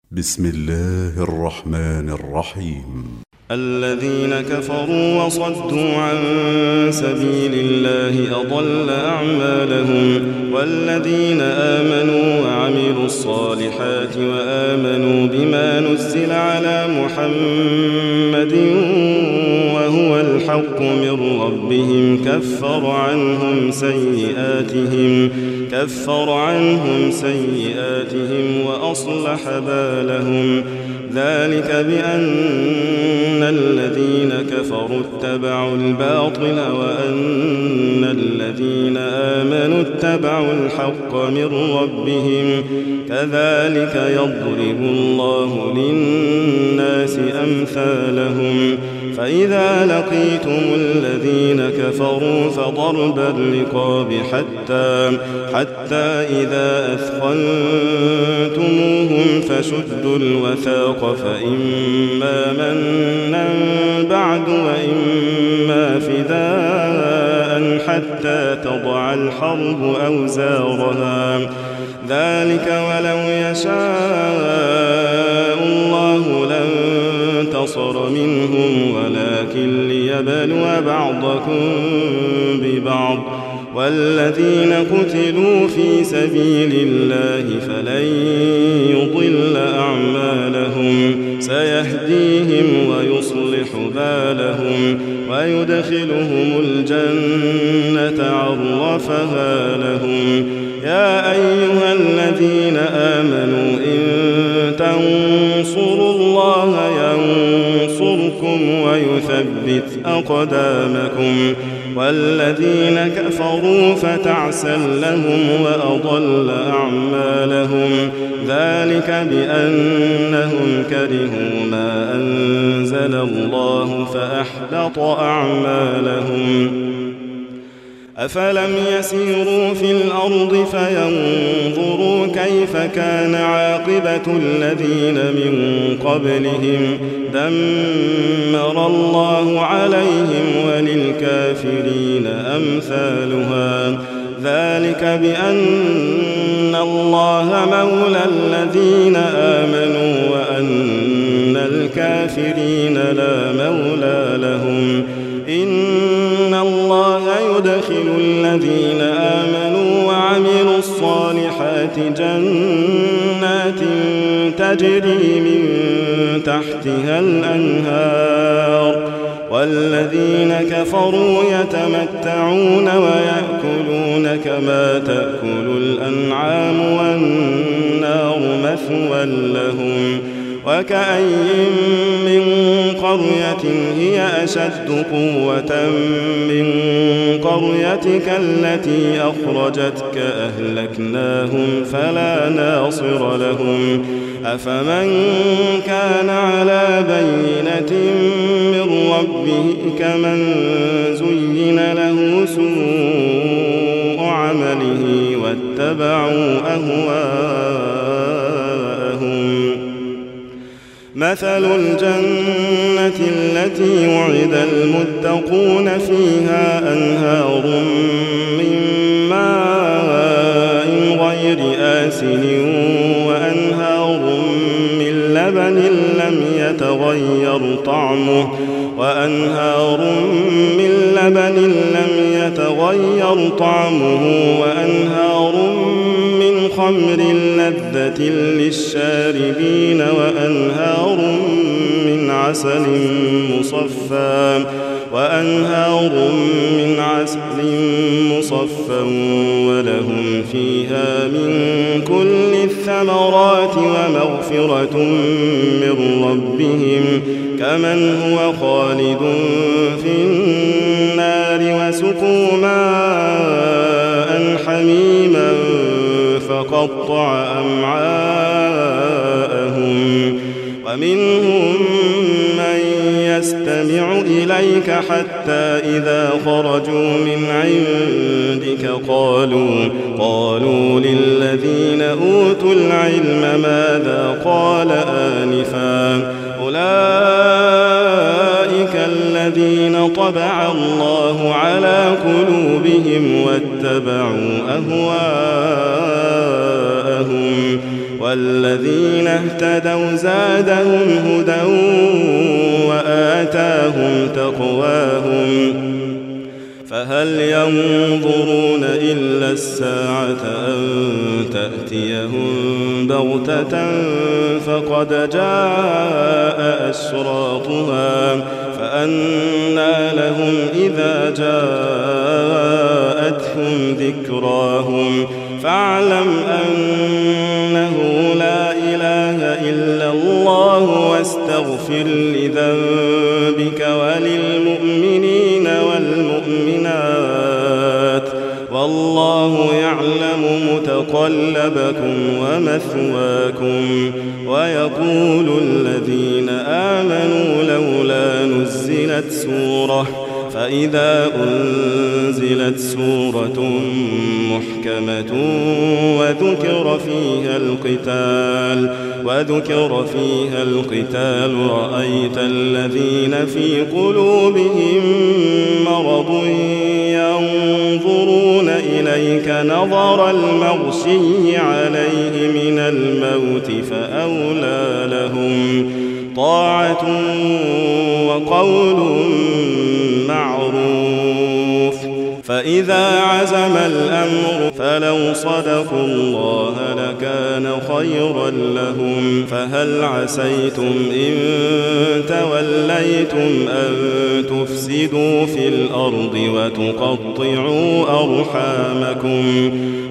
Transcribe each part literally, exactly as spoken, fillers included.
بسم الله الرحمن الرحيم. الذين كفروا وصدوا عن سبيل الله أضل أعمالهم، والذين آمنوا وعملوا الصالحات وآمنوا بما نزل على محمد وهو الحق من ربهم كفر عنهم سيئاتهم كفر عنهم سيئاتهم وأصلح بالهم. ذلك بأن الذين كفروا اتبعوا الباطل وأن الذين آمنوا اتبعوا الحق من ربهم. كذلك يضرب الله للناس أمثالهم. فإذا لقيتم الذين كفروا فضرب الرقاب حتى حتى إذا أثخنتموهم فشدوا الوثاق فإما منا بعد وإما فداء حتى تضع الحرب أوزارها. ذلك ولو يشاء الله لانتصر منهم ولكن ليبلو بعضكم ببعض. والذين قتلوا في سبيل الله فلن يضل أعمالهم سيهديهم ويصلح بالهم ويدخلهم الجنة عرفها لهم. يا أيها الذين آمنوا إن تنصروا الله ينصركم ويثبت أقدامكم. والذين كفروا فتعسا لهم وأضل أعمالهم. ذلك بأنهم كرهوا ما أنزل الله فأحبط أعمالهم. أفلم يسيروا في الأرض فينظروا كيف كان عاقبة الذين من قبلهم دمر الله عليهم وللكافرين أمثالها. ذلك بأن الله مولى الذين آمنوا وأن الكافرين لا مولى لهم. إن الله يدخل الذين آمنوا وعملوا الصالحات جنات تجري من تحتها الأنهار. والذين كفروا يتمتعون ويأكلون كما تأكل الأنعام والنار مثوى لهم. وكأين من قرية هي أشد قوة من قريتك التي أخرجتك أهلكناهم فلا ناصر لهم. أفمن كان على بينة من ربه كمن زين له سوء عمله واتبعوا أهواءهم. مثل الجنة التي وعد المتقون فيها أنهار من ماء غير آسن وأنهار من لبن لم يتغير طعمه وأنهار من لبن لم يتغير طعمه وأنهار من خمر لذة للشاربين وأنهار من عسل مصفى وأنهار من عسل مصفى ولهم فيها من كل الثمرات ومغفرة من ربهم كمن هو خالد في النار وسقوا ماء حميما فقطع أمعاءهم. ومنهم من يستمع إليك حتى إذا خرجوا من عندك قالوا قالوا للذين أوتوا العلم ماذا قال آنفا. أولئك الذين طبع الله على قلوبهم واتبعوا أهواءهم. والذين اهتدوا زادهم هدى وآتاهم تقواهم فهل ينظرون إلا الساعة أن تأتيهم بغتة فقد جاء أشراطها فأنى لهم إذا جاءتهم ذكراهم فاعلم أنه لا إله إلا الله واستغفر لذنبك وللمؤمنين والمؤمنات والله يعلم متقلبكم ومثواكم. ويقول الذين آمنوا لولا نزلت سورة فإذا أنزلت سورة محكمة وذكر فيها القتال وذكر فيها القتال رأيت الذين في قلوبهم مرض ينظرون إليك نظر المغشي عليه من الموت فأولى لهم طاعة وقول معروف. فإذا عزم الأمر فلو صدقوا الله لكان خيرا لهم. فهل عسيتم إن توليتم أن تفسدوا في الأرض وتقطعوا أرحامكم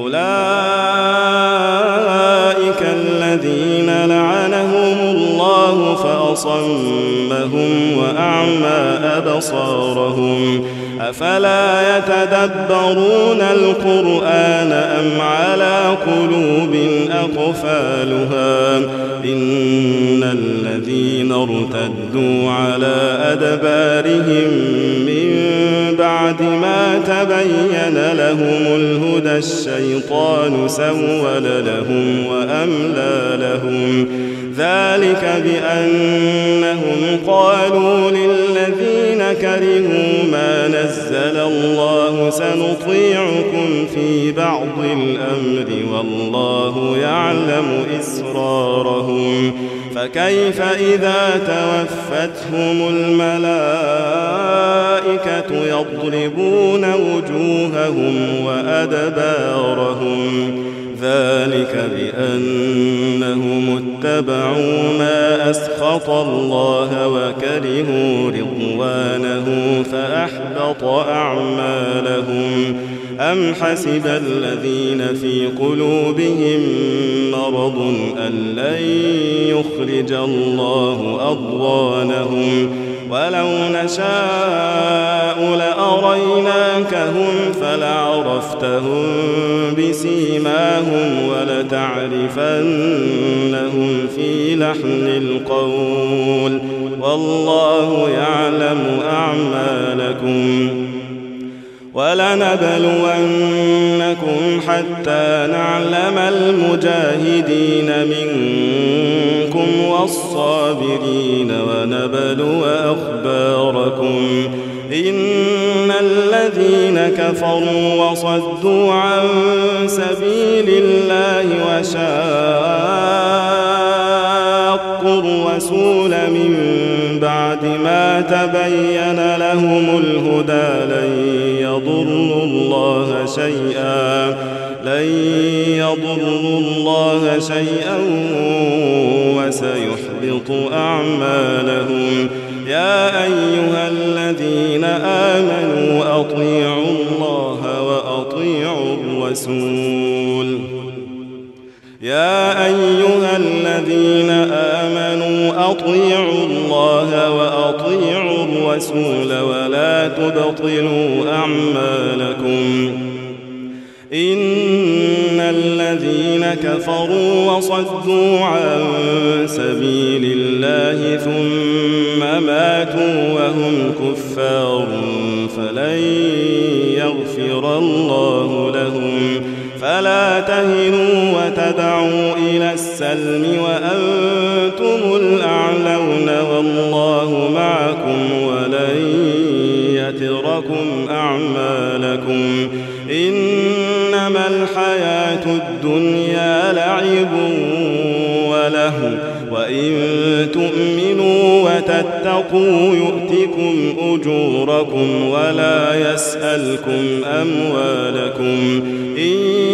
أولئك الذين لعنهم الله فأصمهم وأعمى أبصارهم أفلا يتدبرون القرآن أم على قلوب أقفالها إن الذين ارتدوا على أدبارهم من بعد ما تبين لهم الهدى الشيطان سول لهم وأملى لهم ذلك بأنهم قالوا للذين كرهوا ما نزل الله سنطيعكم في بعض الأمر والله يعلم إسرارهم فكيف إذا توفتهم الملائكة يضربون وجوههم وأدبارهم ذلك بأنهم اتبعوا ما أسخط الله وكرهوا رضوانه فأحبط أعمالهم. أم حسب الذين في قلوبهم مرض أن لن يخرج الله أضغانهم ولو نشاء لأريناكهم فلعرفتهم بسيماهم ولتعرفنهم في لحن القول والله يعلم أعمالكم. ولنبلونكم حتى نعلم المجاهدين منكم والصابرين ونبلو أخباركم إن الذين كفروا وصدوا عن سبيل الله وشاقوا الرسول من بعد ما تبين لهم الهدى لن يضروا الله شيئا لن يضروا الله شيئا وسيحبط أعمالهم. يا أيها الذين آمنوا أطيعوا الله وأطيعوا الرسول يا أيها الذين آمنوا أطيعوا الله وأطيعوا الرسول ولا تبطلوا أعمالكم إن الذين كفروا وصدوا عن سبيل الله ثم ماتوا وهم كفار فلن يغفر الله لهم. فلا تهنوا وتدعوا إلى السلم وأنتم الأعلون والله معكم ولن يتركم أعمالكم. إنما الحياة الدنيا لعب أمواله وإن تؤمنوا وتتقوا يؤتكم أجوركم ولا يسألكم أموالكم إن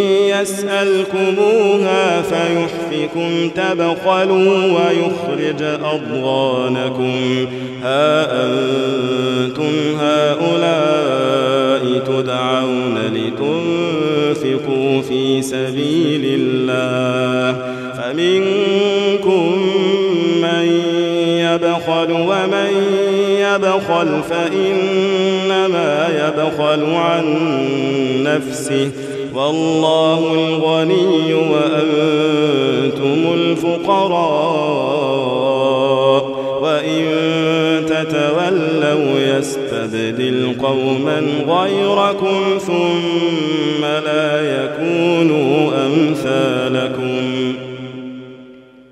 يسألكموها فيحفكم تبخلوا ويخرج أضغانكم ها أنتم هؤلاء تدعون لتنفقوا في سبيل الله فمنكم من يبخل ومن يبخل فإنما يبخل عن نفسه والله الغني وأنتم الفقراء وإن تتولوا يستبدل قوما غيركم ثم لا يكونوا أمثالكم